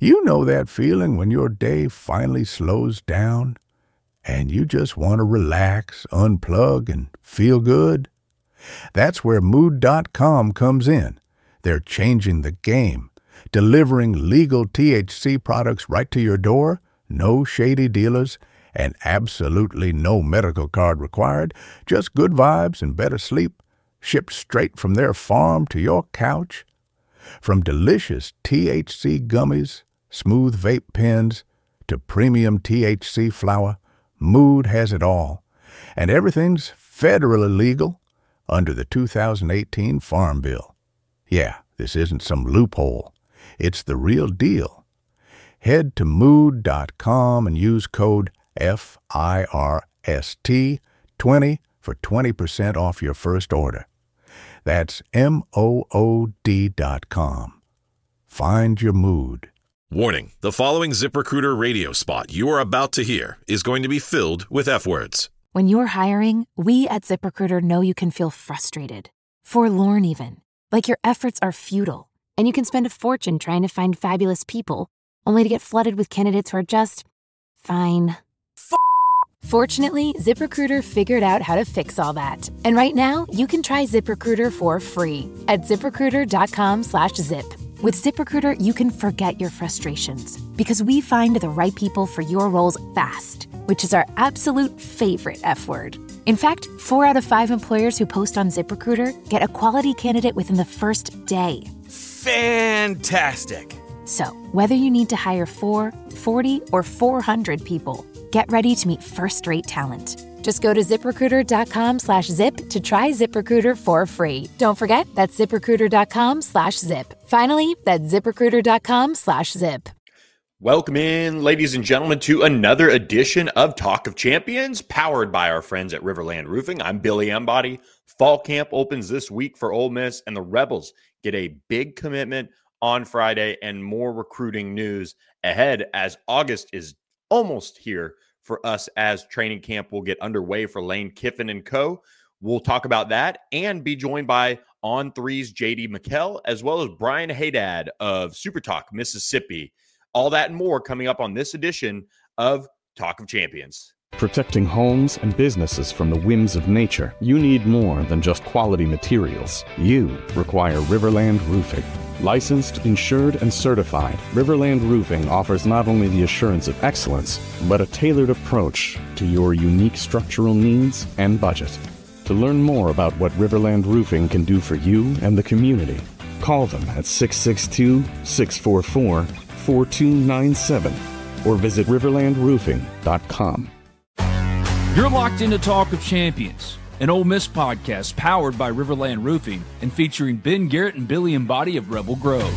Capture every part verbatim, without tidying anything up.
You know that feeling when your day finally slows down and you just want to relax, unplug, and feel good? That's where Mood dot com comes in. They're changing the game, delivering legal T H C products right to your door, no shady dealers, and absolutely no medical card required, just good vibes and better sleep, shipped straight from their farm to your couch. From delicious T H C gummies, smooth vape pens, to premium T H C flower, Mood has it all. And everything's federally legal under the two thousand eighteen Farm Bill. Yeah, this isn't some loophole. It's the real deal. Head to Mood dot com and use code F I R S T twenty for twenty percent off your first order. That's M O O D dot com. Find your mood. Warning, the following ZipRecruiter radio spot you are about to hear is going to be filled with F-words. When you're hiring, we at ZipRecruiter know you can feel frustrated, forlorn even, like your efforts are futile, and you can spend a fortune trying to find fabulous people, only to get flooded with candidates who are just fine. F- Fortunately, ZipRecruiter figured out how to fix all that. And right now, you can try ZipRecruiter for free at ZipRecruiter.com slash zip. With ZipRecruiter, you can forget your frustrations because we find the right people for your roles fast, which is our absolute favorite F word. In fact, four out of five employers who post on ZipRecruiter get a quality candidate within the first day. Fantastic. So, whether you need to hire four, forty, or four hundred people, get ready to meet first-rate talent. Just go to ZipRecruiter.com slash zip to try ZipRecruiter for free. Don't forget, that's ZipRecruiter.com slash zip. Finally, that's ZipRecruiter.com slash zip. Welcome in, ladies and gentlemen, to another edition of Talk of Champions, powered by our friends at Riverland Roofing. I'm Billy Embody. Fall camp opens this week for Ole Miss, and the Rebels get a big commitment on Friday and more recruiting news ahead as August is almost here for us as training camp will get underway for Lane Kiffin and co. We'll talk about that and be joined by On Three's J D McKell, as well as Brian Haydad of Super Talk Mississippi. All that and more coming up on this edition of Talk of Champions. Protecting homes and businesses from the whims of nature, you need more than just quality materials. You require Riverland Roofing. Licensed, insured, and certified, Riverland Roofing offers not only the assurance of excellence, but a tailored approach to your unique structural needs and budget. To learn more about what Riverland Roofing can do for you and the community, call them at six six two, six four four, four two nine seven or visit riverland roofing dot com. You're locked into Talk of Champions, an Ole Miss podcast powered by Riverland Roofing and featuring Ben Garrett and Billy Embody of Rebel Grove.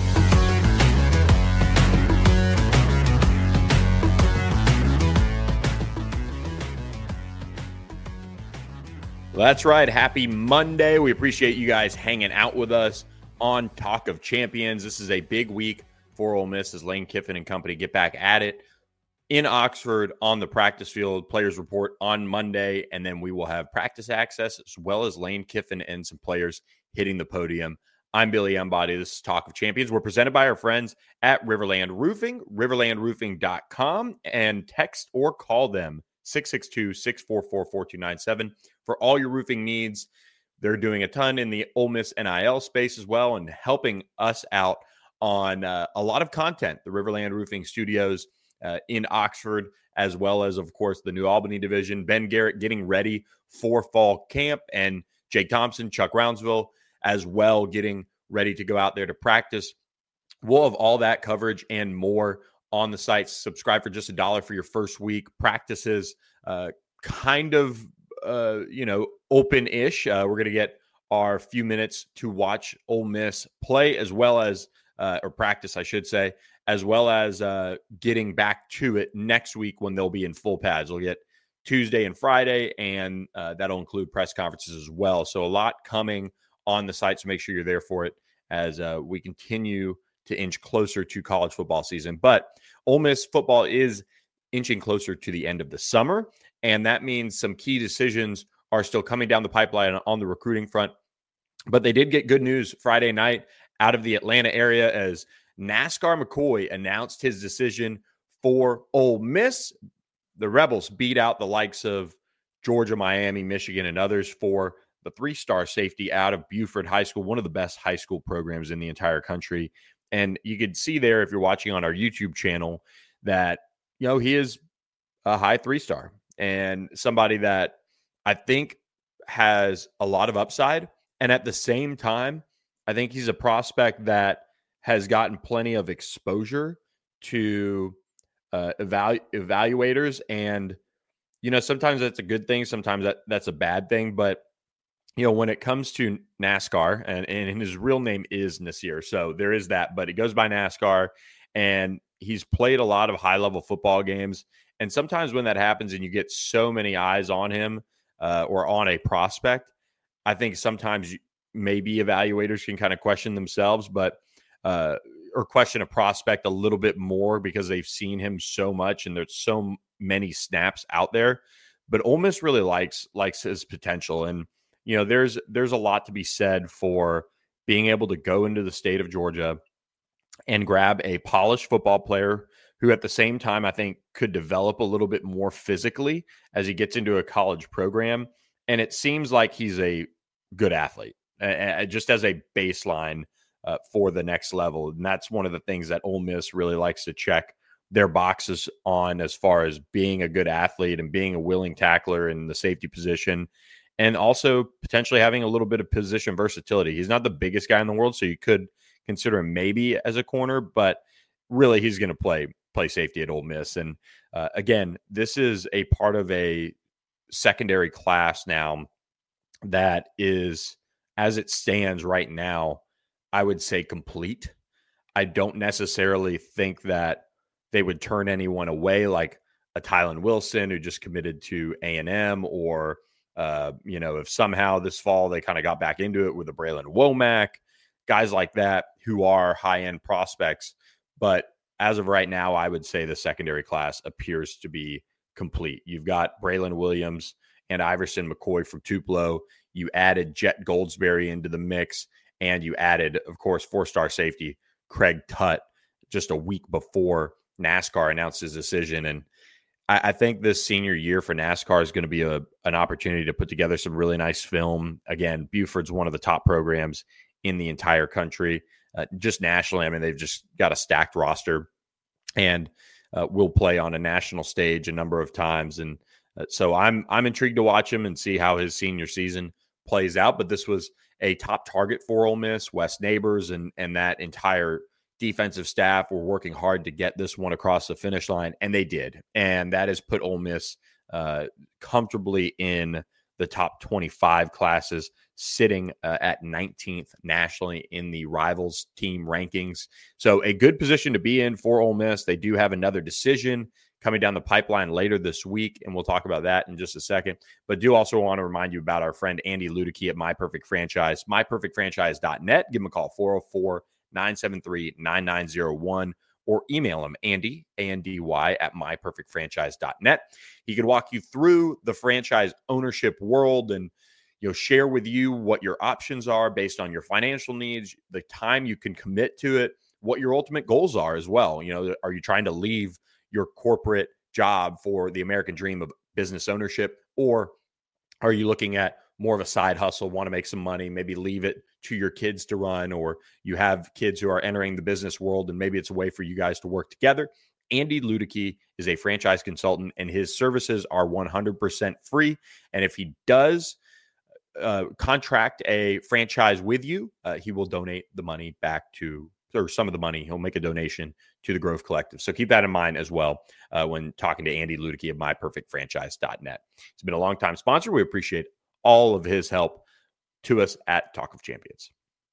That's right. Happy Monday. We appreciate you guys hanging out with us on Talk of Champions. This is a big week for Ole Miss as Lane Kiffin and company get back at it in Oxford on the practice field. Players report on Monday, and then we will have practice access as well as Lane Kiffin and some players hitting the podium. I'm Billy Embody. This is Talk of Champions. We're presented by our friends at Riverland Roofing, riverland roofing dot com, and text or call them six six two, six four four, four two nine seven for all your roofing needs. They're doing a ton in the Ole Miss N I L space as well and helping us out on uh, a lot of content. The Riverland Roofing Studios Uh, in Oxford, as well as, of course, the New Albany division. Ben Garrett getting ready for fall camp, and Jake Thompson, Chuck Rounsville, as well, getting ready to go out there to practice. We'll have all that coverage and more on the site. Subscribe for just a dollar for your first week. Practices uh, kind of, uh, you know, open-ish. Uh, we're going to get our few minutes to watch Ole Miss play, as well as, uh, or practice, I should say, as well as uh, getting back to it next week when they'll be in full pads. We'll get Tuesday and Friday, and uh, that'll include press conferences as well. So a lot coming on the site, so make sure you're there for it as uh, we continue to inch closer to college football season. But Ole Miss football is inching closer to the end of the summer, and that means some key decisions are still coming down the pipeline on the recruiting front. But they did get good news Friday night out of the Atlanta area as NASCAR McCoy announced his decision for Ole Miss. The Rebels beat out the likes of Georgia, Miami, Michigan, and others for the three-star safety out of Buford High School, one of the best high school programs in the entire country. And you could see there, if you're watching on our YouTube channel, that, you know, he is a high three-star and somebody that I think has a lot of upside. And at the same time, I think he's a prospect that has gotten plenty of exposure to uh, evalu- evaluators. And, you know, sometimes that's a good thing. Sometimes that, that's a bad thing. But, you know, when it comes to NASCAR, and, and his real name is Nasir, so there is that, but it goes by NASCAR, and he's played a lot of high-level football games. And sometimes when that happens and you get so many eyes on him uh, or on a prospect, I think sometimes you, maybe evaluators can kind of question themselves, but uh, or question a prospect a little bit more because they've seen him so much and there's so many snaps out there. But Ole Miss really likes likes his potential, and you know, there's there's a lot to be said for being able to go into the state of Georgia and grab a polished football player who at the same time I think could develop a little bit more physically as he gets into a college program. And it seems like he's a good athlete, uh, just as a baseline uh, for the next level. And that's one of the things that Ole Miss really likes to check their boxes on as far as being a good athlete and being a willing tackler in the safety position. And also potentially having a little bit of position versatility. He's not the biggest guy in the world, so you could consider him maybe as a corner, but really he's going to play play safety at Ole Miss. And uh, again, this is a part of a secondary class now that is, as it stands right now, I would say complete. I don't necessarily think that they would turn anyone away like a Tylan Wilson who just committed to A and M, or Uh, you know, if somehow this fall they kind of got back into it with a Braylon Womack, guys like that who are high-end prospects. But as of right now, I would say the secondary class appears to be complete. You've got Braylon Williams and Iverson McCoy from Tupelo. You added Jet Goldsberry into the mix, and you added, of course, four-star safety Craig Tutt just a week before NASCAR announced his decision. And I think this senior year for NASCAR is going to be a, an opportunity to put together some really nice film. Again, Buford's one of the top programs in the entire country, uh, just nationally. I mean, they've just got a stacked roster and uh, will play on a national stage a number of times. And uh, so I'm I'm intrigued to watch him and see how his senior season plays out. But this was a top target for Ole Miss. Wes Neighbors and and that entire defensive staff were working hard to get this one across the finish line, and they did. And that has put Ole Miss uh, comfortably in the top twenty-five classes, sitting uh, at nineteenth nationally in the Rivals team rankings. So a good position to be in for Ole Miss. They do have another decision coming down the pipeline later this week, and we'll talk about that in just a second. But do also want to remind you about our friend Andy Ludicky at My Perfect Franchise, my perfect franchise dot net. Give him a call, four oh four, nine seven three, nine nine zero one, or email him, Andy, A N D Y, at my perfect franchise dot net. He can walk you through the franchise ownership world and, you know, share with you what your options are based on your financial needs, the time you can commit to it, what your ultimate goals are as well. You know, are you trying to leave your corporate job for the American dream of business ownership, or are you looking at more of a side hustle, want to make some money, maybe leave it to your kids to run, or you have kids who are entering the business world and maybe it's a way for you guys to work together? Andy Ludicky is a franchise consultant, and his services are one hundred percent free. And if he does uh, contract a franchise with you, uh, he will donate the money back to, or some of the money, he'll make a donation to the Grove Collective. So keep that in mind as well uh, when talking to Andy Ludicky of my perfect franchise dot net. He's been a longtime sponsor. We appreciate all of his help to us at Talk of Champions.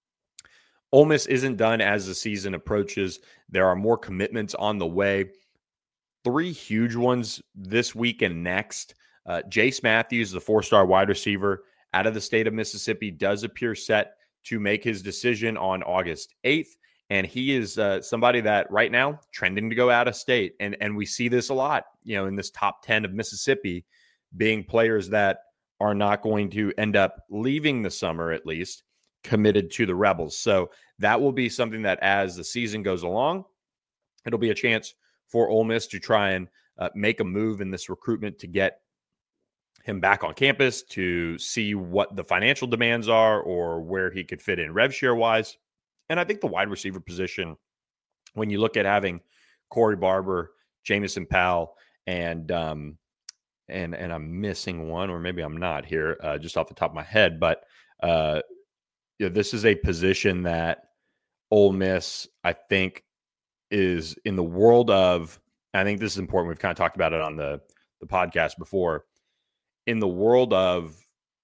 Ole Miss isn't done as the season approaches. There are more commitments on the way. Three huge ones this week and next. Uh, Jace Matthews, the four-star wide receiver out of the state of Mississippi, does appear set to make his decision on August eighth. And he is uh, somebody that right now trending to go out of state. And, and we see this a lot, you know, in this top ten of Mississippi, being players that are not going to end up leaving the summer, at least, committed to the Rebels. So that will be something that as the season goes along, it'll be a chance for Ole Miss to try and uh, make a move in this recruitment to get him back on campus, to see what the financial demands are or where he could fit in rev share wise. And I think the wide receiver position, when you look at having Corey Barber, Jamison Powell, and um, and and I'm missing one, or maybe I'm not here, uh, just off the top of my head, but uh, you know, this is a position that Ole Miss, I think, is in the world of, I think this is important. We've kind of talked about it on the, the podcast before. In the world of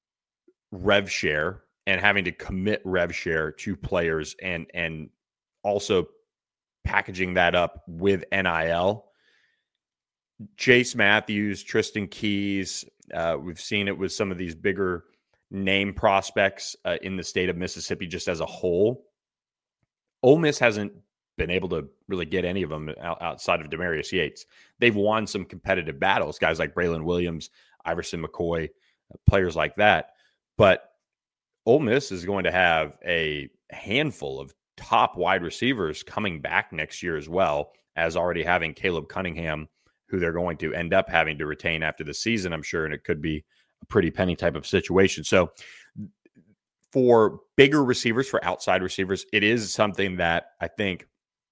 rev share and having to commit rev share to players and and also packaging that up with N I L, Chase Matthews, Tristan Keys, uh, we've seen it with some of these bigger name prospects uh, in the state of Mississippi just as a whole. Ole Miss hasn't been able to really get any of them out, outside of Demarius Yates. They've won some competitive battles, guys like Braylon Williams, Iverson McCoy, players like that. But Ole Miss is going to have a handful of top wide receivers coming back next year as well, as already having Caleb Cunningham, who they're going to end up having to retain after the season, I'm sure, and it could be a pretty penny type of situation. So for bigger receivers, for outside receivers, it is something that I think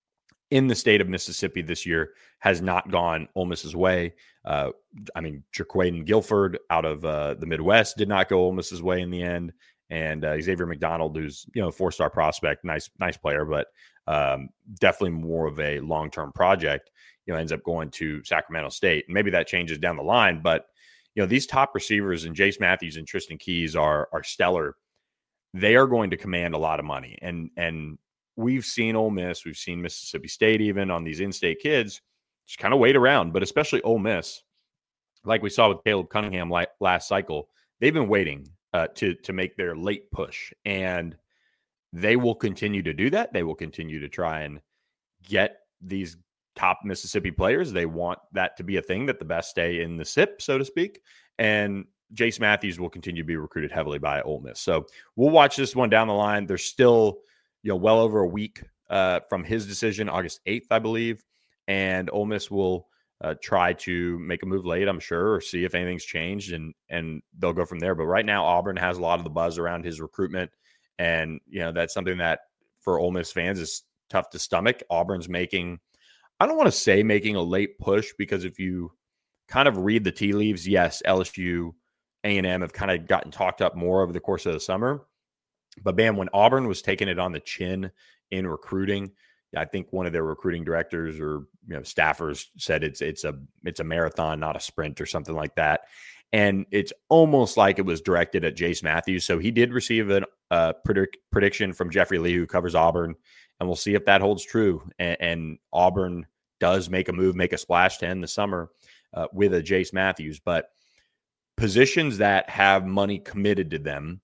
in the state of Mississippi this year has not gone Ole Miss's way. Uh, I mean, Jaquaden Guilford out of uh, the Midwest did not go Ole Miss's way in the end. And uh, Xavier McDonald, who's, you know, a four-star prospect, nice, nice player, but um, definitely more of a long-term project, you know, ends up going to Sacramento State. And maybe that changes down the line, but, you know, these top receivers and Jace Matthews and Tristan Keys are, are stellar. They are going to command a lot of money. And, and we've seen Ole Miss, we've seen Mississippi State even on these in-state kids just kind of wait around, but especially Ole Miss, like we saw with Caleb Cunningham last cycle, they've been waiting uh, to, to make their late push, and they will continue to do that. They will continue to try and get these top Mississippi players. They want that to be a thing, that the best stay in the S I P, so to speak. And Jace Matthews will continue to be recruited heavily by Ole Miss. So we'll watch this one down the line. There's still, you know, well over a week uh, from his decision, August eighth, I believe. And Ole Miss will uh, try to make a move late, I'm sure, or see if anything's changed, and and they'll go from there. But right now, Auburn has a lot of the buzz around his recruitment. And, you know, that's something that for Ole Miss fans is tough to stomach. Auburn's making, I don't want to say making a late push, because if you kind of read the tea leaves, yes, L S U, A and M have kind of gotten talked up more over the course of the summer. But, man, when Auburn was taking it on the chin in recruiting, I think one of their recruiting directors or, you know, staffers said it's it's a it's a marathon, not a sprint, or something like that. And it's almost like it was directed at Jace Matthews. So he did receive a uh, predict, prediction from Jeffrey Lee, who covers Auburn, and we'll see if that holds true. And, and Auburn does make a move, make a splash to end the summer uh, with a Jace Matthews. But positions that have money committed to them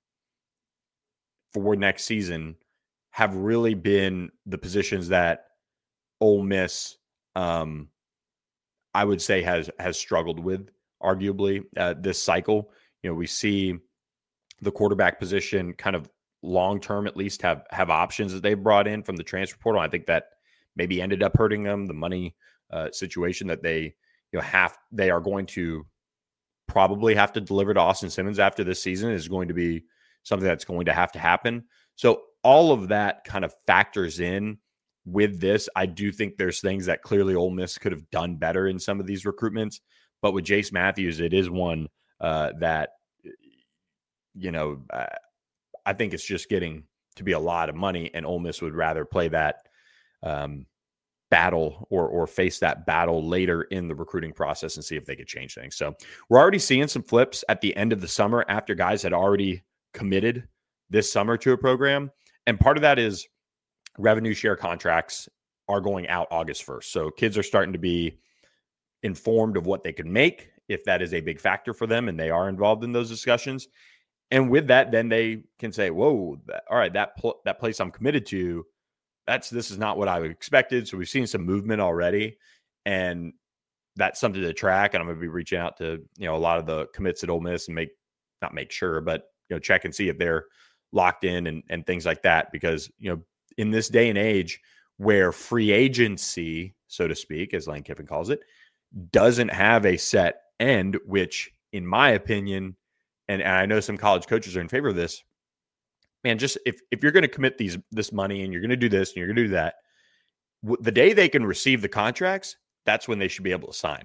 for next season have really been the positions that Ole Miss, um, I would say, has has struggled with, arguably, uh, this cycle. You know, we see the quarterback position kind of long-term at least have have options that they've brought in from the transfer portal. I think that maybe ended up hurting them, the money uh, situation that they, you know, have, they are going to probably have to deliver to Austin Simmons after this season is going to be something that's going to have to happen. So all of that kind of factors in with this. I do think there's things that clearly Ole Miss could have done better in some of these recruitments. But with Jace Matthews, it is one uh, that, you know, uh, I think it's just getting to be a lot of money, and Ole Miss would rather play that um, battle or or face that battle later in the recruiting process and see if they could change things. So we're already seeing some flips at the end of the summer after guys had already committed this summer to a program. And part of that is revenue share contracts are going out August first. So kids are starting to be informed of what they can make, if that is a big factor for them, and they are involved in those discussions. And with that, then they can say, whoa, that, all right, that pl- that place I'm committed to, that's this is not what I expected. So we've seen some movement already, and that's something to track. And I'm going to be reaching out to, you know, a lot of the commits at Ole Miss and make, not make sure, but, you know, check and see if they're locked in and, and things like that. Because, you know, in this day and age where free agency, so to speak, as Lane Kiffin calls it, doesn't have a set end, which in my opinion, and, and I know some college coaches are in favor of this, man, just if, if you're going to commit these, this money and you're going to do this and you're going to do that, w- the day they can receive the contracts, that's when they should be able to sign.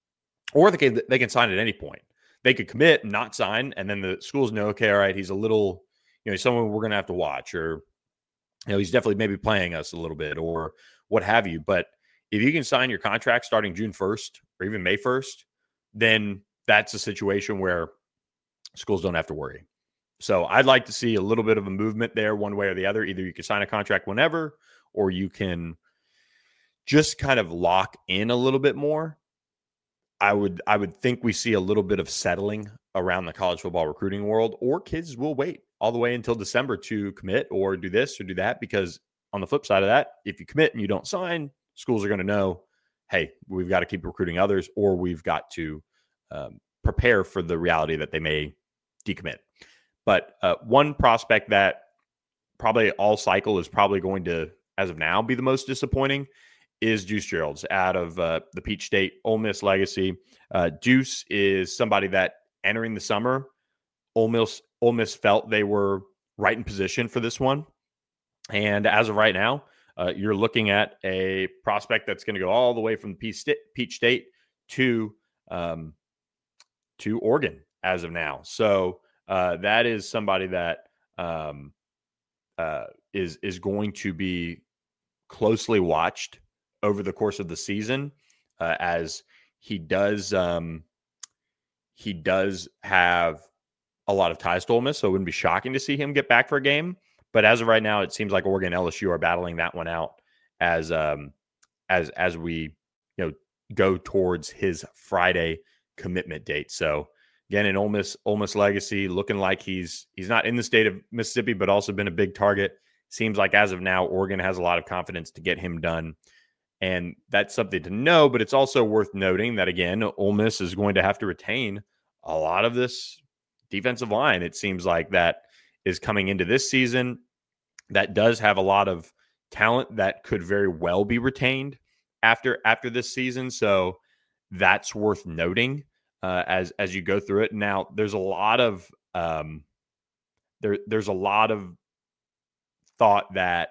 Or they can, they can sign at any point. They could commit and not sign, and then the schools know, okay, all right, he's a little, you know, he's someone we're going to have to watch, or, you know, he's definitely maybe playing us a little bit or what have you. But if you can sign your contract starting June first or even May first, then that's a situation where schools don't have to worry. So I'd like to see a little bit of a movement there one way or the other. Either you can sign a contract whenever, or you can just kind of lock in a little bit more. I would I would think we see a little bit of settling around the college football recruiting world, or kids will wait all the way until December to commit or do this or do that. Because on the flip side of that, if you commit and you don't sign, schools are going to know, hey, we've got to keep recruiting others, or we've got to um, prepare for the reality that they may decommit. But uh, one prospect that probably all cycle is probably going to, as of now, be the most disappointing is Deuce Gerald's out of uh, the Peach State Ole Miss legacy. Uh, Deuce is somebody that entering the summer, Ole Miss, Ole Miss felt they were right in position for this one. And as of right now, uh, you're looking at a prospect that's going to go all the way from Peach State, Peach State to, um, to Oregon as of now. So uh, that is somebody that um, uh, is, is going to be closely watched over the course of the season, uh, as he does, um, he does have a lot of ties to Ole Miss, so it wouldn't be shocking to see him get back for a game. But as of right now, it seems like Oregon and L S U are battling that one out as um, as as we you know go towards his Friday commitment date. So again, in Ole Miss, Ole Miss legacy, looking like he's he's not in the state of Mississippi, but also been a big target. Seems like as of now, Oregon has a lot of confidence to get him done. And that's something to know, but it's also worth noting that, again, Ole Miss is going to have to retain a lot of this defensive line. It seems like that is coming into this season that does have a lot of talent that could very well be retained after after this season. So that's worth noting uh, as as you go through it. Now, there's a lot of um, there there's a lot of thought that,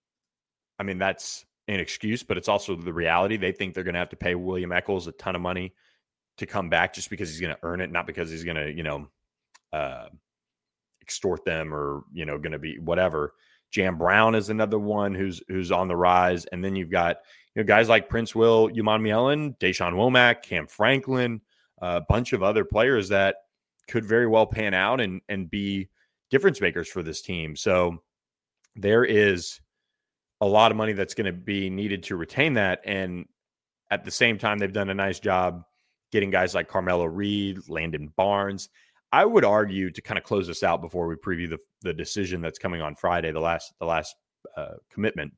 I mean, that's an excuse, but it's also the reality. They think they're going to have to pay William Eccles a ton of money to come back just because he's going to earn it, not because he's going to, you know, uh, extort them or, you know, going to be whatever. Jam Brown is another one who's who's on the rise. And then you've got, you know, guys like Prince Will, Umanmielen, Deshaun Womack, Cam Franklin, a bunch of other players that could very well pan out and and be difference makers for this team. So there is a lot of money that's going to be needed to retain that. And at the same time, they've done a nice job getting guys like Carmelo Reed, Landon Barnes. I would argue, to kind of close this out before we preview the, the decision that's coming on Friday, the last the last uh, commitment.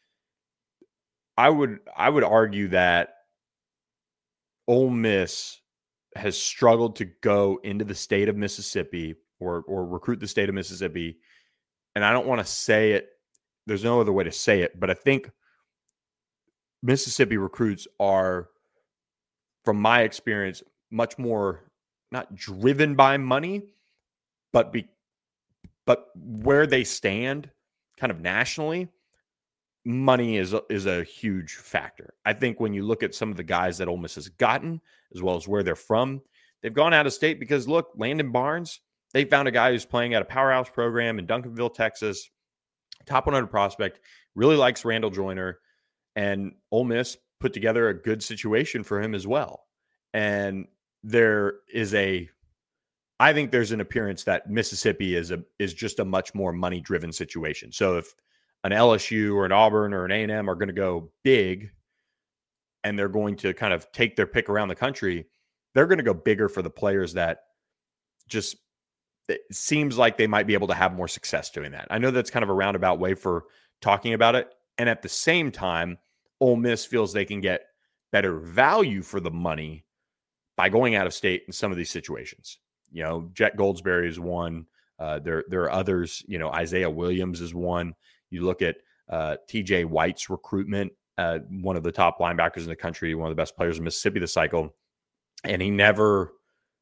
I would I would argue that Ole Miss has struggled to go into the state of Mississippi or or recruit the state of Mississippi. And I don't want to say it, there's no other way to say it, but I think Mississippi recruits are, from my experience, much more not driven by money, but be, but where they stand kind of nationally, money is a, is a huge factor. I think when you look at some of the guys that Ole Miss has gotten, as well as where they're from, they've gone out of state because, look, Landon Barnes, they found a guy who's playing at a powerhouse program in Duncanville, Texas, top one hundred prospect, really likes Randall Joyner, and Ole Miss put together a good situation for him as well. And there is a, I think there's an appearance that Mississippi is a is just a much more money-driven situation. So if an L S U or an Auburn or an A and M are going to go big and they're going to kind of take their pick around the country, they're going to go bigger for the players that just, it seems like they might be able to have more success doing that. I know that's kind of a roundabout way for talking about it. And at the same time, Ole Miss feels they can get better value for the money by going out of state in some of these situations. You know, Jet Goldsberry is one. Uh, there, there are others. You know, Isaiah Williams is one. You look at uh, T J White's recruitment, uh, one of the top linebackers in the country, one of the best players in Mississippi this cycle, and he never,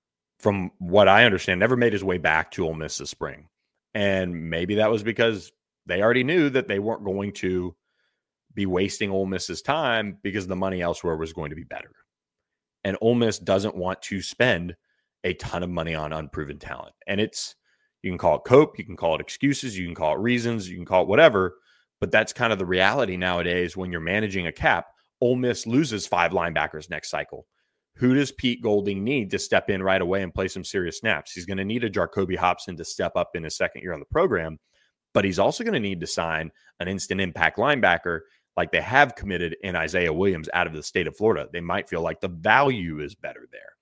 from what I understand, never made his way back to Ole Miss this spring. And maybe that was because they already knew that they weren't going to be wasting Ole Miss's time because the money elsewhere was going to be better. And Ole Miss doesn't want to spend a ton of money on unproven talent. And it's, you can call it cope, you can call it excuses, you can call it reasons, you can call it whatever, but that's kind of the reality nowadays when you're managing a cap. Ole Miss loses five linebackers next cycle. Who does Pete Golding need to step in right away and play some serious snaps? He's going to need a Jacoby Hobson to step up in his second year on the program, but he's also going to need to sign an instant impact linebacker like they have committed in Isaiah Williams out of the state of Florida. They might feel like the value is better there.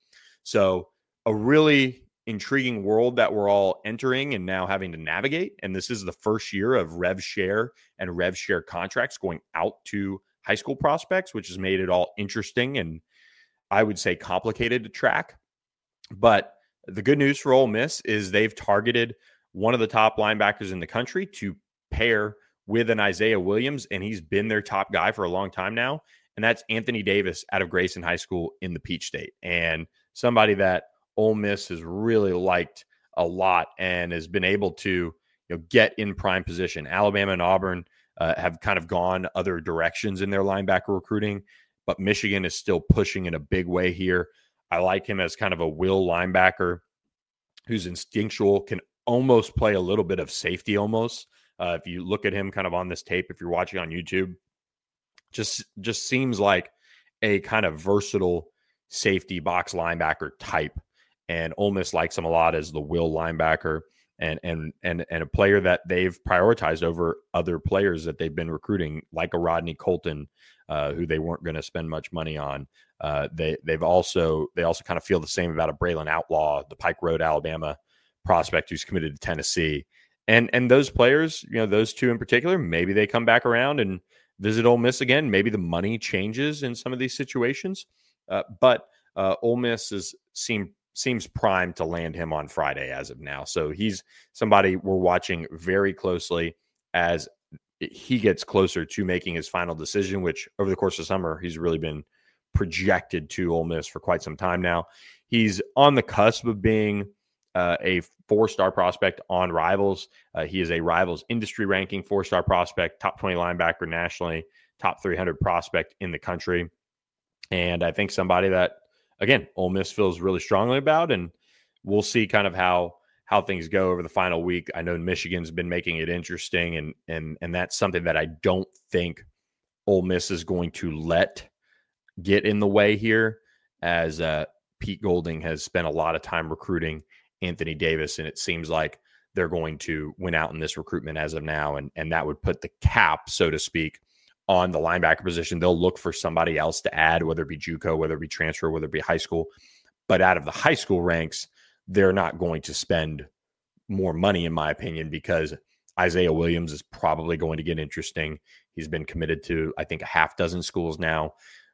So a really intriguing world that we're all entering and now having to navigate. And this is the first year of rev share and rev share contracts going out to high school prospects, which has made it all interesting and I would say complicated to track. But the good news for Ole Miss is they've targeted one of the top linebackers in the country to pair with an Isaiah Williams, and he's been their top guy for a long time now. And that's Anthony Davis out of Grayson High School in the Peach State. And somebody that Ole Miss has really liked a lot and has been able to, you know, get in prime position. Alabama and Auburn uh, have kind of gone other directions in their linebacker recruiting, but Michigan is still pushing in a big way here. I like him as kind of a will linebacker who's instinctual, can almost play a little bit of safety almost. Uh, if you look at him kind of on this tape, if you're watching on YouTube, just just seems like a kind of versatile safety box linebacker type. And Ole Miss likes him a lot as the will linebacker and and and and a player that they've prioritized over other players that they've been recruiting, like a Rodney Colton, uh, who they weren't going to spend much money on. Uh, they they've also they also kind of feel the same about a Braylon Outlaw, the Pike Road, Alabama prospect who's committed to Tennessee. And and those players, you know, those two in particular, maybe they come back around and visit Ole Miss again. Maybe the money changes in some of these situations, uh, but uh, Ole Miss is seem seems primed to land him on Friday as of now. So he's somebody we're watching very closely as he gets closer to making his final decision, which over the course of summer he's really been projected to Ole Miss for quite some time now. He's on the cusp of being uh, a four-star prospect on Rivals. Uh, he is a Rivals industry ranking four-star prospect, top twenty linebacker nationally, top three hundred prospect in the country. And I think somebody that, again, Ole Miss feels really strongly about, and we'll see kind of how how things go over the final week. I know Michigan's been making it interesting, and and and that's something that I don't think Ole Miss is going to let get in the way here, as uh, Pete Golding has spent a lot of time recruiting Anthony Davis, and it seems like they're going to win out in this recruitment as of now, and, and that would put the cap, so to speak, on the linebacker position. They'll look for somebody else to add, whether it be JUCO, whether it be transfer, whether it be high school. But out of the high school ranks, they're not going to spend more money, in my opinion, because Isaiah Williams is probably going to get interesting. He's been committed to, I think, a half dozen schools now,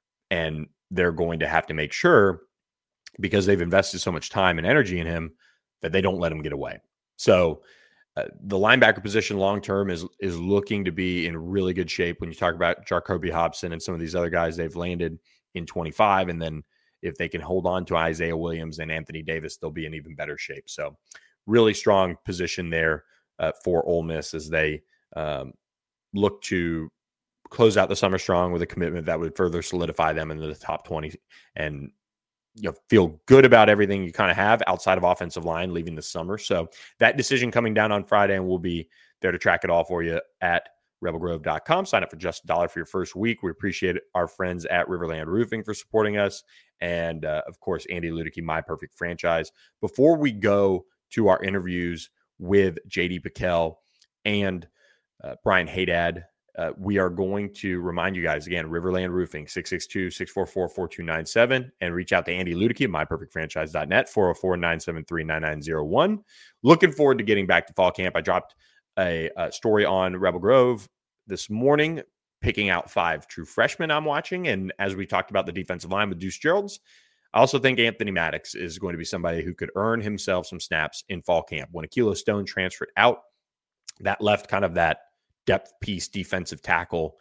and they're going to have to make sure, because they've invested so much time and energy in him, that they don't let him get away. So uh, the linebacker position long-term is is looking to be in really good shape. When you talk about Jacoby Hobson and some of these other guys they've landed in twenty-five, and then if they can hold on to Isaiah Williams and Anthony Davis, they'll be in even better shape. So really strong position there uh, for Ole Miss as they um, look to close out the summer strong with a commitment that would further solidify them into the top twenty and, you know, feel good about everything you kind of have outside of offensive line leaving the summer. So that decision coming down on Friday, and we'll be there to track it all for you at rebel grove dot com. Sign up for just a dollar for your first week. We appreciate our friends at Riverland Roofing for supporting us. And uh, of course, Andy Ludicky, My Perfect Franchise. Before we go to our interviews with J D Piquel and uh, Brian Haydad, Uh, we are going to remind you guys again, Riverland Roofing, six six two, six four four, four two nine seven, and reach out to Andy Ludicky at my perfect franchise dot net, four oh four, nine seven three, nine nine oh one. Looking forward to getting back to fall camp. I dropped a, a story on Rebel Grove this morning, picking out five true freshmen I'm watching. And as we talked about the defensive line with Deuce Gerald's, I also think Anthony Maddox is going to be somebody who could earn himself some snaps in fall camp. When Akilo Stone transferred out, that left kind of that depth piece defensive tackle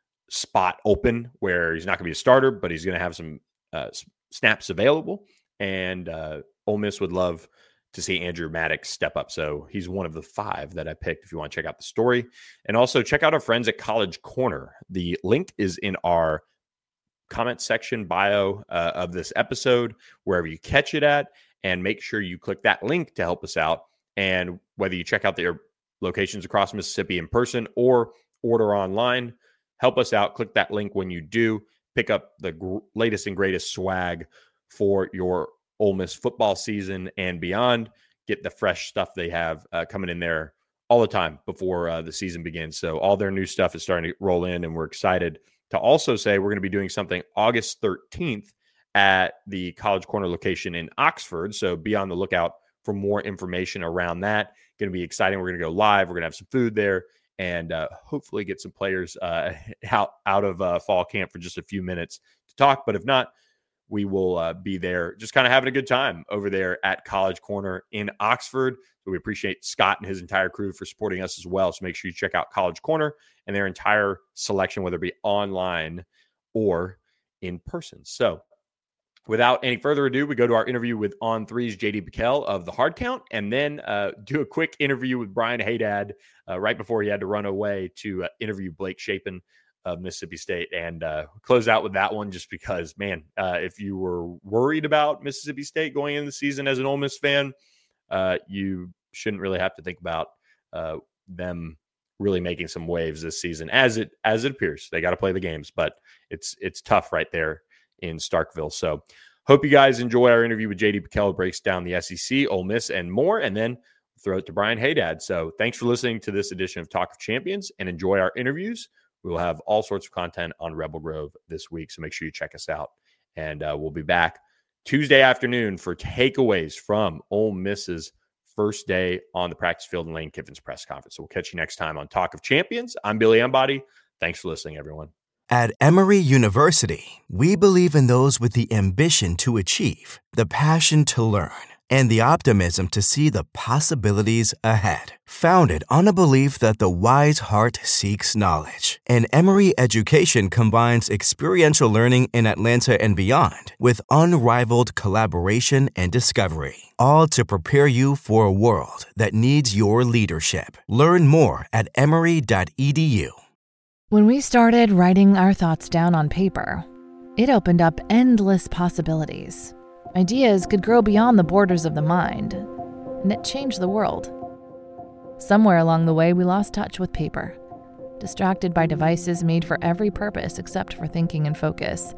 spot open where he's not going to be a starter, but he's going to have some uh, snaps available. And uh, Ole Miss would love to see Andrew Maddox step up. So he's one of the five that I picked if you want to check out the story. And also check out our friends at College Corner. The link is in our comment section bio uh, of this episode, wherever you catch it at, and make sure you click that link to help us out. And whether you check out their locations across Mississippi in person or order online, help us out. Click that link when you do. Pick up the gr- latest and greatest swag for your Ole Miss football season and beyond. Get the fresh stuff they have uh, coming in there all the time before uh, the season begins. So all their new stuff is starting to roll in, and we're excited to also say we're going to be doing something August thirteenth at the College Corner location in Oxford. So be on the lookout for more information around that. Going to be exciting. We're going to go live. We're going to have some food there and uh, hopefully get some players uh, out, out of uh, fall camp for just a few minutes to talk. But if not, we will uh, be there just kind of having a good time over there at College Corner in Oxford. So we appreciate Scott and his entire crew for supporting us as well. So make sure you check out College Corner and their entire selection, whether it be online or in person. So without any further ado, we go to our interview with On three's J D Piquel of the Hard Count, and then uh, do a quick interview with Brian Haydad uh, right before he had to run away to uh, interview Blake Shapen of Mississippi State, and uh, close out with that one just because, man, uh, if you were worried about Mississippi State going into the season as an Ole Miss fan, uh, you shouldn't really have to think about uh, them really making some waves this season, as it as it appears. They got to play the games, but it's it's tough right there in Starkville. So hope you guys enjoy our interview with J D Piquel, who breaks down the S E C, Ole Miss, and more, and then throw it to Brian Haydad. So thanks for listening to this edition of Talk of Champions, and enjoy our interviews. We will have all sorts of content on Rebel Grove this week, so make sure you check us out. And uh, we'll be back Tuesday afternoon for takeaways from Ole Miss's first day on the practice field in Lane Kiffin's press conference. So we'll catch you next time on Talk of Champions. I'm Billy Embody. Thanks for listening, everyone. At Emory University, we believe in those with the ambition to achieve, the passion to learn, and the optimism to see the possibilities ahead. Founded on a belief that the wise heart seeks knowledge, and Emory education combines experiential learning in Atlanta and beyond with unrivaled collaboration and discovery, all to prepare you for a world that needs your leadership. Learn more at emory dot e d u. When we started writing our thoughts down on paper, it opened up endless possibilities. Ideas could grow beyond the borders of the mind, and it changed the world. Somewhere along the way, we lost touch with paper, distracted by devices made for every purpose except for thinking and focus.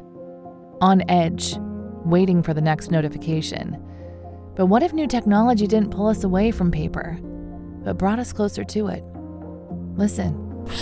On edge, waiting for the next notification. But what if new technology didn't pull us away from paper, but brought us closer to it? Listen.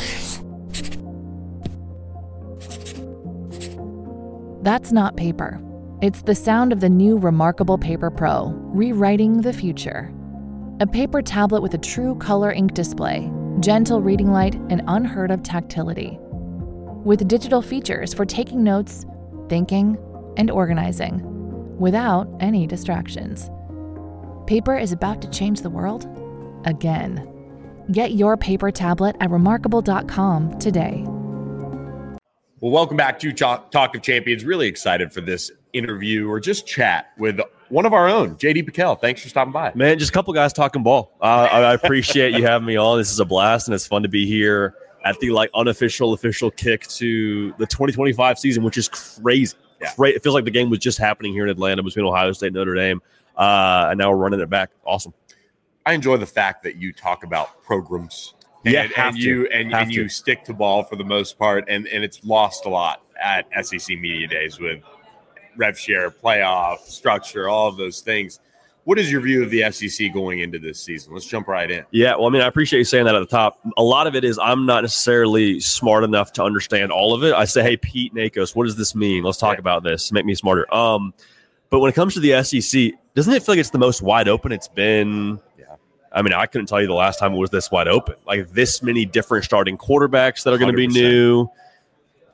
That's not paper. It's the sound of the new Remarkable Paper Pro, rewriting the future. A paper tablet with a true color ink display, gentle reading light, and unheard of tactility. With digital features for taking notes, thinking, and organizing, without any distractions. Paper is about to change the world again. Get your paper tablet at remarkable dot com today. Well, welcome back to Talk of Champions. Really excited for this interview or just chat with one of our own, J D Piquel. Thanks for stopping by. Man, just a couple guys talking ball. Uh, I appreciate you having me on. This is a blast, and it's fun to be here at the like unofficial, official kick to the twenty twenty-five season, which is crazy. Yeah. It feels like the game was just happening here in Atlanta between Ohio State and Notre Dame, uh, and now we're running it back. Awesome. I enjoy the fact that you talk about programs. Yeah, and, and you and, and you stick to ball for the most part, and, and it's lost a lot at S E C Media Days with rev share, playoff, structure, all of those things. What is your view of the S E C going into this season? Let's jump right in. Yeah, well, I mean, I appreciate you saying that at the top. A lot of it is I'm not necessarily smart enough to understand all of it. I say, hey, Pete Nakos, what does this mean? Let's talk yeah. about this. Make me smarter. Um, but when it comes to the S E C, doesn't it feel like it's the most wide open it's been? I mean, I couldn't tell you the last time it was this wide open. Like this many different starting quarterbacks that are going to be new.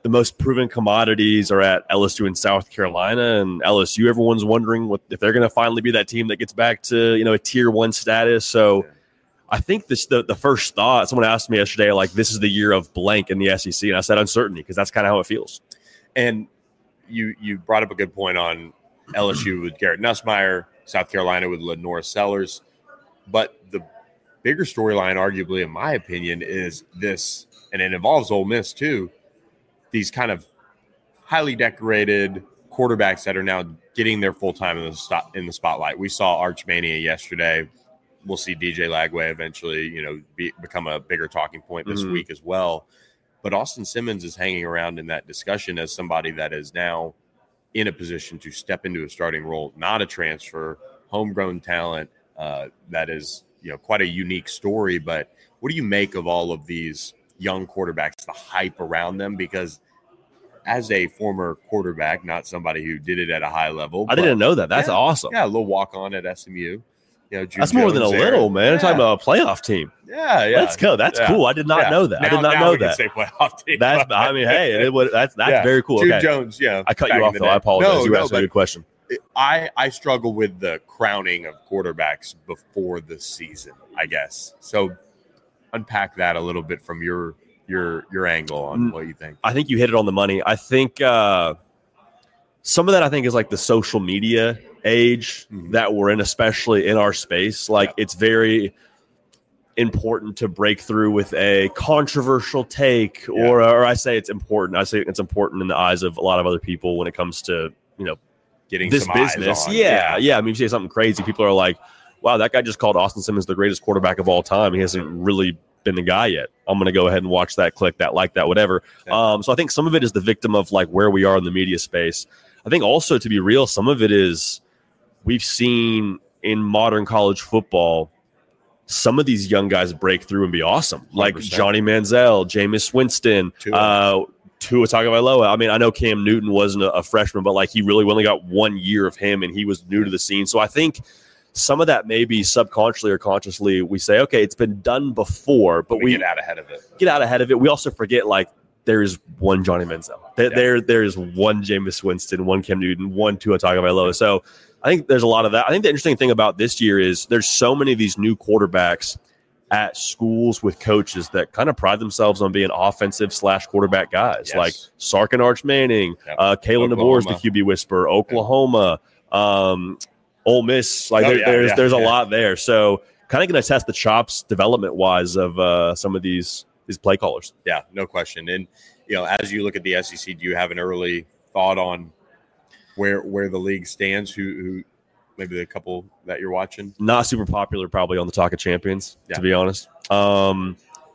the most proven commodities are at L S U and South Carolina, and L S U, everyone's wondering what, if they're going to finally be that team that gets back to, you know, a tier one status. So I think this, the, the first thought, someone asked me yesterday, like, this is the year of blank in the S E C. And I said uncertainty, because that's kind of how it feels. And you, you brought up a good point on L S U with Garrett Nussmeier, South Carolina with Lenore Sellers. But the bigger storyline, arguably, in my opinion, is this, and it involves Ole Miss too, these kind of highly decorated quarterbacks that are now getting their full time in the stop, in the spotlight. We saw Arch Mania yesterday. We'll see D J Lagway eventually, you know, be, become a bigger talking point this mm-hmm. week as well. But Austin Simmons is hanging around in that discussion as somebody that is now in a position to step into a starting role, not a transfer, homegrown talent. Uh, that is, you know, quite a unique story. But what do you make of all of these young quarterbacks, the hype around them? Because as a former quarterback, not somebody who did it at a high level. I didn't know that. That's yeah, awesome. Yeah, a little walk-on at S M U. You know, That's more than a there. little, man. Yeah. I'm talking about a playoff team. Yeah, yeah. Let's go. That's yeah. cool. I did not yeah. know that. Now, I did not now know we that. Can say playoff team. That's. I mean, hey, it would, that's that's yeah. very cool. Jude okay. Jones. Yeah, I cut you off though. Day. I apologize. No, you were no, asking a good question. I, I struggle with the crowning of quarterbacks before the season, I guess. So unpack that a little bit from your your your angle on what you think. I think you hit it on the money. I think uh, some of that I think is like the social media age mm-hmm. that we're in, especially in our space. Like yeah. it's very important to break through with a controversial take, yeah. or or I say it's important. I say it's important in the eyes of a lot of other people when it comes to, you know, getting this some business. Eyes on. Yeah, yeah. Yeah. I mean, if you say something crazy, people are like, wow, that guy just called Austin Simmons the greatest quarterback of all time. He hasn't really been the guy yet. I'm going to go ahead and watch that, click that, like that, whatever. Yeah. Um, so I think some of it is the victim of like where we are in the media space. I think also, to be real, some of it is we've seen in modern college football some of these young guys break through and be awesome. Like one hundred percent. Johnny Manziel, Jameis Winston, Tua. uh, Tua Tagovailoa. I mean, I know Cam Newton wasn't a, a freshman, but like he really only got one year of him and he was new to the scene. So I think some of that maybe subconsciously or consciously we say, okay, it's been done before, but we, we get out ahead of it. Get out ahead of it. We also forget like there is one Johnny Manziel. There, yeah. there, there is one Jameis Winston, one Cam Newton, one Tua Tagovailoa. So I think there's a lot of that. I think the interesting thing about this year is there's so many of these new quarterbacks at schools with coaches that kind of pride themselves on being offensive slash quarterback guys, yes. like Sark and Arch Manning, yep. uh, Kalen DeBoer, the Q B whisperer, Oklahoma, yep. um, Ole Miss. Like oh, there, yeah, there's yeah, there's yeah. a lot there. So kind of going to test the chops development wise of uh, some of these these play callers. Yeah, no question. And you know, as you look at the S E C, do you have an early thought on where where the league stands? Who who maybe the couple that you're watching? Not super popular probably on the Talk of Champions, yeah. to be honest. Um,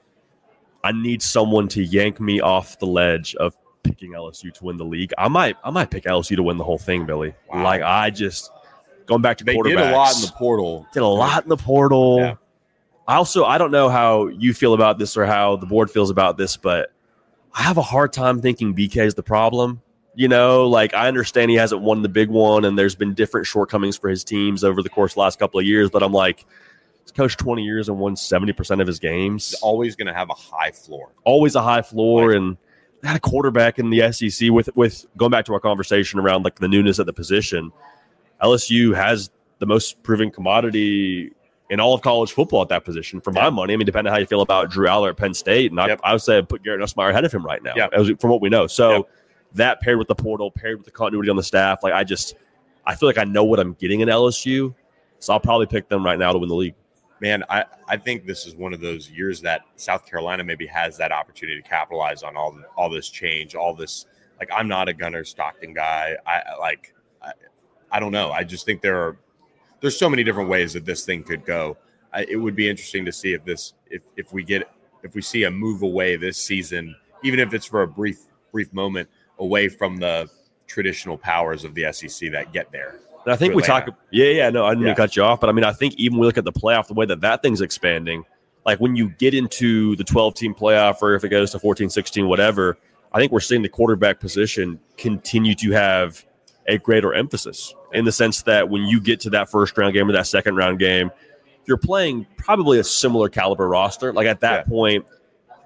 I need someone to yank me off the ledge of picking L S U to win the league. I might I might pick L S U to win the whole thing, Billy. Wow. Like I just going back to they quarterbacks. Did a lot in the portal. Did a lot in the portal. Yeah. I also I don't know how you feel about this or how the board feels about this, but I have a hard time thinking B K is the problem. You know, like I understand he hasn't won the big one and there's been different shortcomings for his teams over the course of the last couple of years. But I'm like, he's coached twenty years and won seventy percent of his games. He's always going to have a high floor. Always a high floor. Right. And had a quarterback in the S E C with, with going back to our conversation around like the newness of the position. L S U has the most proven commodity in all of college football at that position for my yeah. money. I mean, depending on how you feel about Drew Aller at Penn State. And yep. I, I would say I'd put Garrett Nussmeier ahead of him right now yep. as, from what we know. So, yep. that paired with the portal, paired with the continuity on the staff, like I just, I feel like I know what I'm getting in L S U, so I'll probably pick them right now to win the league. Man, I, I think this is one of those years that South Carolina maybe has that opportunity to capitalize on all all this change, all this. Like I'm not a Gunnar Stockton guy. I like, I, I don't know. I just think there are there's so many different ways that this thing could go. I, it would be interesting to see if this if if we get if we see a move away this season, even if it's for a brief brief moment, away from the traditional powers of the S E C that get there. And I think we talk – yeah, yeah, no, I didn't yeah. mean to cut you off. But, I mean, I think even we look at the playoff, the way that that thing's expanding, like when you get into the twelve-team playoff or if it goes to fourteen, sixteen, whatever, I think we're seeing the quarterback position continue to have a greater emphasis in the sense that when you get to that first-round game or that second-round game, you're playing probably a similar caliber roster. Like at that yeah. point –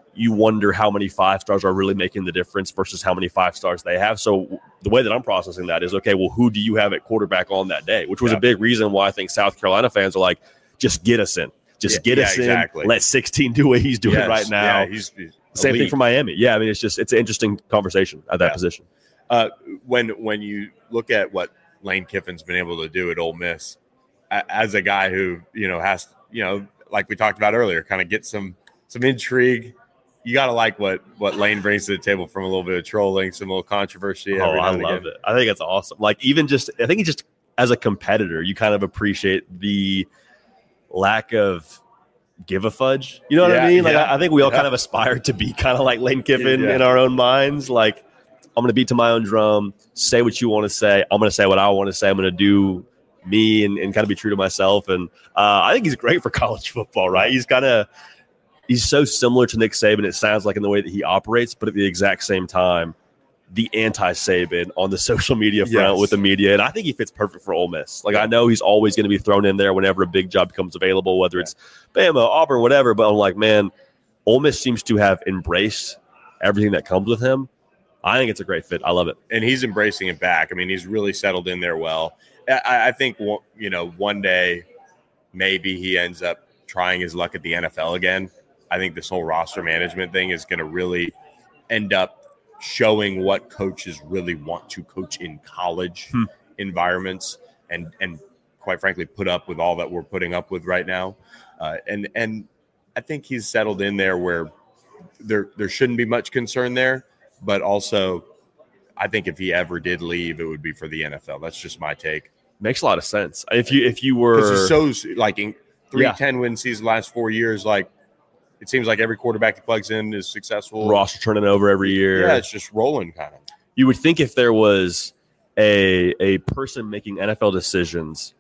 you wonder how many five stars are really making the difference versus how many five stars they have. So the way that I'm processing that is, okay, well, who do you have at quarterback on that day? Which was yeah. a big reason why I think South Carolina fans are like, just get us in. Just yeah, get yeah, us exactly. in. Let sixteen do what he's doing yes. right now. Yeah, he's, he's Same elite. thing for Miami. Yeah, I mean, it's just it's an interesting conversation at that yeah. position. Uh, when when you look at what Lane Kiffin's been able to do at Ole Miss, as a guy who, you know, has, you know, like we talked about earlier, kind of get some some intrigue. You got to like what what Lane brings to the table from a little bit of trolling, some little controversy. Oh, I love again. it. I think it's awesome. Like, even just, I think he just, as a competitor, you kind of appreciate the lack of give a fudge. You know what yeah, I mean? Like, yeah. I, I think we all yeah. kind of aspire to be kind of like Lane Kiffin yeah. in our own minds. Like, I'm going to beat to my own drum, say what you want to say. I'm going to say what I want to say. I'm going to do me and, and kind of be true to myself. And uh, I think he's great for college football, right? He's kind of, he's so similar to Nick Saban, it sounds like, in the way that he operates, but at the exact same time, the anti-Saban on the social media front yes. with the media. And I think he fits perfect for Ole Miss. Like, I know he's always going to be thrown in there whenever a big job becomes available, whether yeah. it's Bama, Auburn, whatever. But I'm like, man, Ole Miss seems to have embraced everything that comes with him. I think it's a great fit. I love it. And he's embracing it back. I mean, he's really settled in there well. I, I think, you know, one day maybe he ends up trying his luck at the N F L again. I think this whole roster management thing is going to really end up showing what coaches really want to coach in college hmm. environments and, and quite frankly, put up with all that we're putting up with right now. Uh, and, and I think he's settled in there where there, there shouldn't be much concern there, but also I think if he ever did leave, it would be for the N F L. That's just my take. Makes a lot of sense. If you, if you were so like in three yeah. ten win seasons last four years, like, it seems like every quarterback he plugs in is successful. Roster turning over every year. Yeah, it's just rolling kind of. You would think if there was a a person making N F L decisions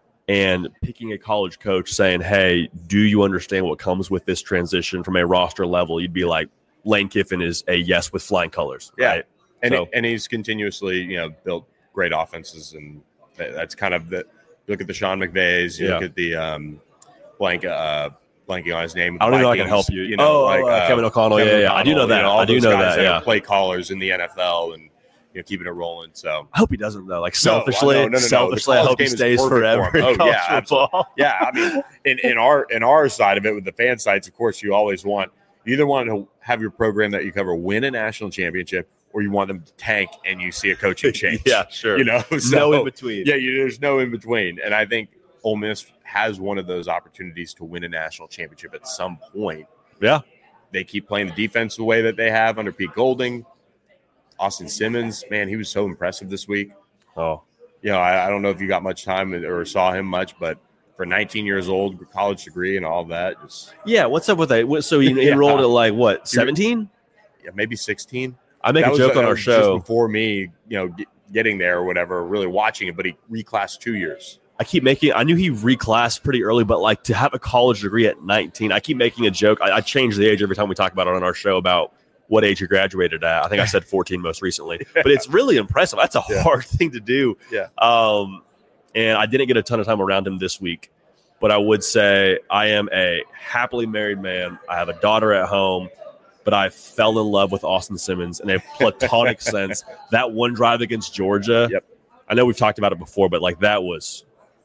and picking a college coach saying, hey, do you understand what comes with this transition from a roster level? You'd be like, Lane Kiffin is a yes with flying colors. Yeah, right? and, so, it, and he's continuously, you know, built great offenses. And that's kind of the – look at the Sean McVays. You yeah. look at the um, blank uh, – blanking on his name. I don't know if I can help you. You know, oh, like uh, Kevin O'Connell. Kevin yeah, O'Connell, yeah. I do know that. You know, I do know that. that yeah. Play callers in the N F L and, you know, keeping it rolling. So I hope he doesn't though. Like selfishly, no, no, no, no, selfishly, I hope he stays forever. For oh yeah, absolutely. Yeah, I mean, in, in our in our side of it with the fan sites, of course, you always want you either want to have your program that you cover win a national championship, or you want them to tank and you see a coaching change. yeah, sure. You know, so, no in between. Yeah, you, there's no in between, and I think Ole Miss has one of those opportunities to win a national championship at some point. Yeah. They keep playing the defense the way that they have under Pete Golding. Austin Simmons, man, he was so impressive this week. Oh. You know, I, I don't know if you got much time or saw him much, but for nineteen years old, college degree and all that. Just Yeah, what's up with that? So he yeah. enrolled at like, what, seventeen? Yeah, maybe sixteen. I make that a joke was, on our show. Just before me, you know, get, getting there or whatever, really watching it, but he reclassed two years. I keep making, I knew he reclassed pretty early, but like to have a college degree at nineteen, I keep making a joke. I, I change the age every time we talk about it on our show about what age you graduated at. I think I said fourteen most recently, yeah. but it's really impressive. That's a yeah. hard thing to do. Yeah. Um, and I didn't get a ton of time around him this week, but I would say I am a happily married man. I have a daughter at home, but I fell in love with Austin Simmons in a platonic sense. That one drive against Georgia. Yep. I know we've talked about it before, but like that was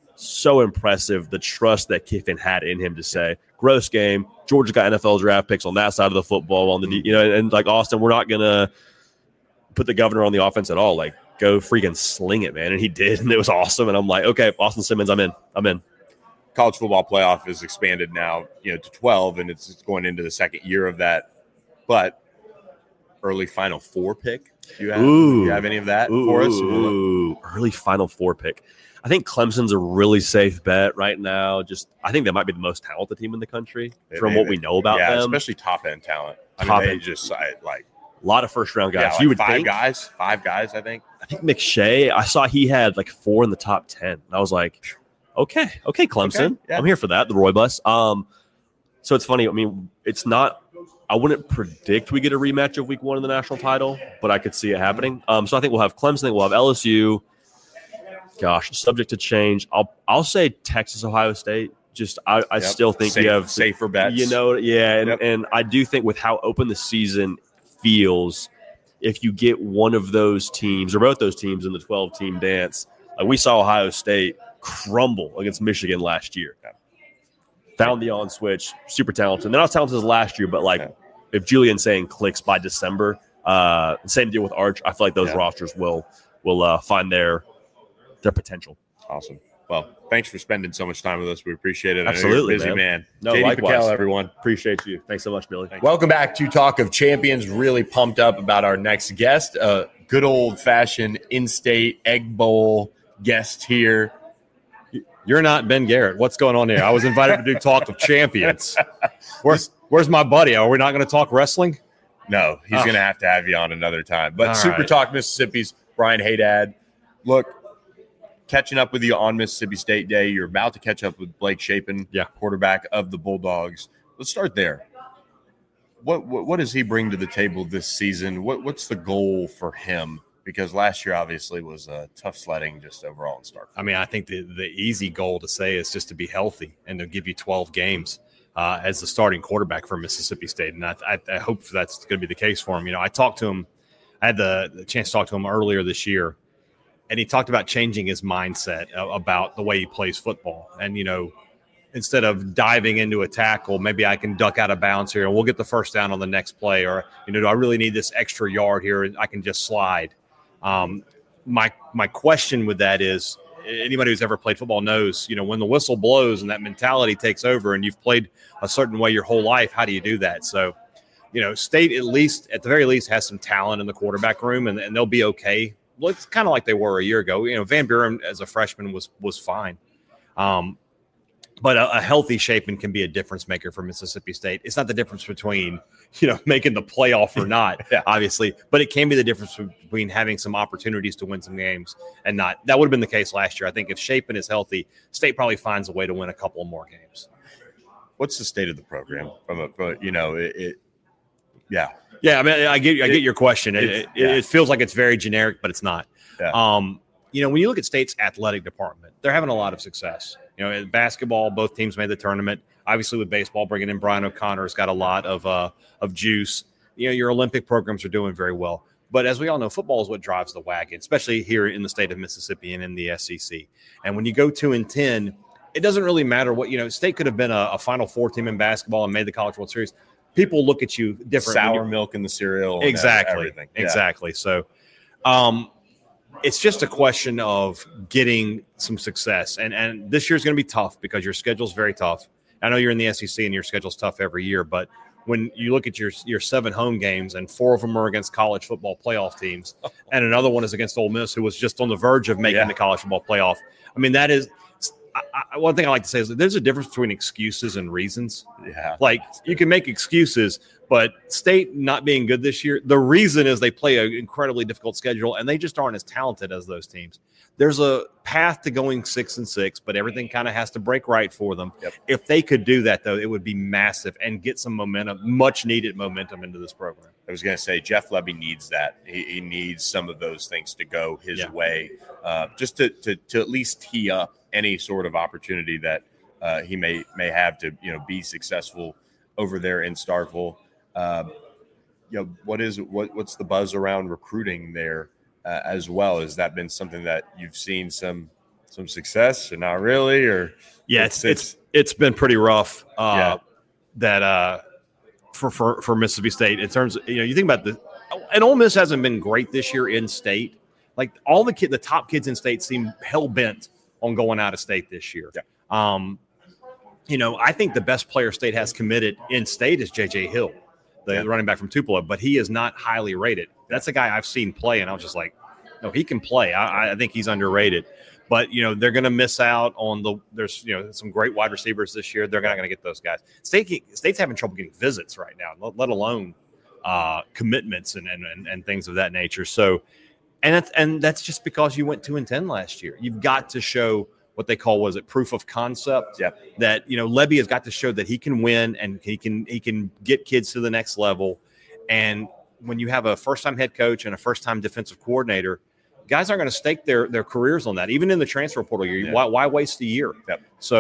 so impressive, the trust that Kiffin had in him to say, gross game. Georgia got N F L draft picks on that side of the football. On the mm-hmm. you know, and, and like Austin, we're not gonna put the governor on the offense at all. Like, go freaking sling it, man. And he did, and it was awesome. And I'm like, okay, Austin Simmons, I'm in. I'm in. College football playoff is expanded now, you know, to twelve, and it's going into the second year of that. But early Final Four pick. Do you have, ooh, do you have any of that ooh, for us? Ooh, early Final Four pick. I think Clemson's a really safe bet right now. Just, I think they might be the most talented team in the country from what we know about yeah, them. Especially top end talent. I top mean, they end. just like a lot of first round guys. Yeah, like you would five think, guys, five guys. I think. I think McShay. I saw he had like four in the top ten. And I was like, okay, okay, Clemson. Okay, yeah. I'm here for that. The Roy Bus. Um, so it's funny. I mean, it's not. I wouldn't predict we get a rematch of week one in the national title, but I could see it happening. Um, so I think we'll have Clemson. I think we'll have L S U. Gosh, subject to change. I'll I'll say Texas, Ohio State. just I, I Yep. still think Safe- you have safer bets. You know, yeah, and, Yep. and I do think with how open the season feels, if you get one of those teams or both those teams in the twelve-team dance, like we saw Ohio State crumble against Michigan last year. Found the on switch, super talented. They're not as talented as last year, but like if Julian saying clicks by December, uh, same deal with Arch. I feel like those Yeah. rosters will will uh, find their their potential. Awesome. Well, thanks for spending so much time with us. We appreciate it. I know you're a Absolutely, busy man. man. No, J D likewise. Patel, everyone. Appreciate you. Thanks so much, Billy. Welcome back to Talk of Champions. Really pumped up about our next guest. A good old-fashioned in-state egg bowl guest here. You're not Ben Garrett. What's going on here? I was invited to do Talk of Champions. Where's Where's my buddy? Are we not going to talk wrestling? No, he's Oh. going to have to have you on another time. But All Super right. Talk Mississippi's Brian Haydad. Look, catching up with you on Mississippi State Day. You're about to catch up with Blake Shapen, Yeah. quarterback of the Bulldogs. Let's start there. What, what what does he bring to the table this season? What what's the goal for him? Because last year obviously was uh, tough sledding just overall in start. I mean, I think the, the easy goal to say is just to be healthy and to give you twelve games uh, as the starting quarterback for Mississippi State. And I, I, I hope that's going to be the case for him. You know, I talked to him, I had the, the chance to talk to him earlier this year, and he talked about changing his mindset about the way he plays football. And, you know, instead of diving into a tackle, maybe I can duck out of bounds here and we'll get the first down on the next play. Or, you know, do I really need this extra yard here? And I can just slide. Um, my my question with that is, anybody who's ever played football knows, you know, when the whistle blows and that mentality takes over and you've played a certain way your whole life, how do you do that? So, you know, State at least, at the very least, has some talent in the quarterback room, and, and they'll be okay. Well, it's kind of like they were a year ago. You know, Van Buren as a freshman was was fine. Um, But a, a healthy Shapen can be a difference maker for Mississippi State. It's not the difference between, you know, making the playoff or not, Yeah. obviously, but it can be the difference between having some opportunities to win some games and not. That would have been the case last year. I think if Shapen is healthy, State probably finds a way to win a couple more games. What's the state of the program? From a, but you know, it, it yeah, Yeah, I mean, I get I get your question. It, It's- it, yeah. it feels like it's very generic, but it's not. Yeah. Um, you know, when you look at State's athletic department, they're having a lot of success. You know, in basketball, both teams made the tournament. Obviously, with baseball, bringing in Brian O'Connor's got a lot of uh, of juice. You know, your Olympic programs are doing very well. But as we all know, football is what drives the wagon, especially here in the state of Mississippi and in the S E C. And when you go two and ten, it doesn't really matter what, you know, State could have been a, a Final Four team in basketball and made the College World Series. People look at you different. when sour you- milk in the cereal, and Exactly. everything. Yeah. Exactly. So, um, it's just a question of getting some success. And and this year's going to be tough because your schedule's very tough. I know you're in the S E C and your schedule's tough every year, but when you look at your your seven home games and four of them are against college football playoff teams, and another one is against Ole Miss, who was just on the verge of making Yeah. the college football playoff. I mean, that is I, I, one thing I like to say is that there's a difference between excuses and reasons. Yeah. Like, you can make excuses, but State not being good this year, the reason is they play an incredibly difficult schedule and they just aren't as talented as those teams. There's a path to going six and six, but everything kind of has to break right for them. Yep. If they could do that, though, it would be massive and get some momentum, much needed momentum into this program. I was going to say Jeff Lebby needs that. He, he needs some of those things to go his Yeah. way, uh, just to, to to at least tee up any sort of opportunity that uh, he may may have to you know be successful over there in Starkville. Uh, you know what is what what's the buzz around recruiting there uh, as well? Has that been something that you've seen some some success or not really? Or Yeah, it's it's it's been pretty rough. Uh, Yeah. That uh, for for for Mississippi State in terms of, you know, you think about the, and Ole Miss hasn't been great this year in state. Like, all the kid, the top kids in state seem hell bent on going out of state this year. Yeah. Um, you know, I think the best player State has committed in state is J J Hill, the Yeah. running back from Tupelo, but he is not highly rated. That's a guy I've seen play, and I was just like, no, he can play. I, I think he's underrated. But, you know, they're going to miss out on the – there's, you know, some great wide receivers this year. They're not going to get those guys. State State's having trouble getting visits right now, let, let alone uh, commitments and, and, and, and things of that nature. So – and that's, and that's just because you went two and ten last year. You've got to show what they call, was it proof of concept? Yep. That, you know, Lebby has got to show that he can win and he can he can get kids to the next level. And when you have a first-time head coach and a first-time defensive coordinator, guys aren't going to stake their their careers on that. Even in the transfer portal year, Yeah. why, why waste a year? Yep. So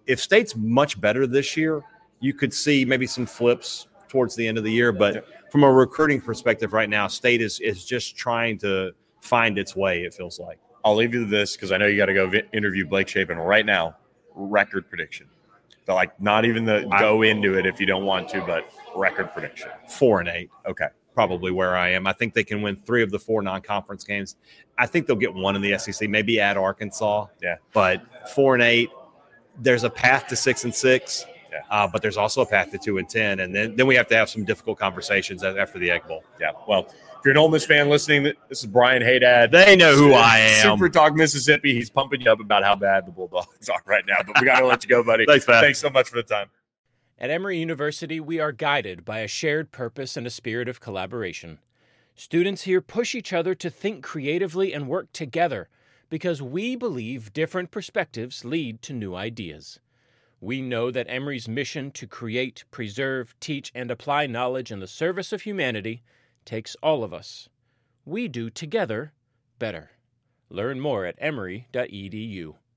if State's much better this year, you could see maybe some flips towards the end of the year. But from a recruiting perspective right now, State is is just trying to find its way, it feels like. I'll leave you to this because I know you got to go vi- interview Blake Shapen right now. Record prediction. So like not even the go into it if you don't want to, but record prediction. Four and eight. Okay. Probably where I am. I think they can win three of the four non-conference games. I think they'll get one in the S E C, maybe at Arkansas. Yeah. But four and eight, there's a path to six and six. Yeah. Uh, but there's also a path to two and ten. And then, then we have to have some difficult conversations after the Egg Bowl. Yeah. Well, if you're an Ole Miss fan listening, this is Brian Haydad. They know who I am. Super Talk Mississippi. He's pumping you up about how bad the Bulldogs are right now. But we got to let you go, buddy. Thanks, man. Thanks so much for the time. At Emory University, we are guided by a shared purpose and a spirit of collaboration. Students here push each other to think creatively and work together because we believe different perspectives lead to new ideas. We know that Emory's mission to create, preserve, teach, and apply knowledge in the service of humanity takes all of us. We do together better. Learn more at emory dot e d u.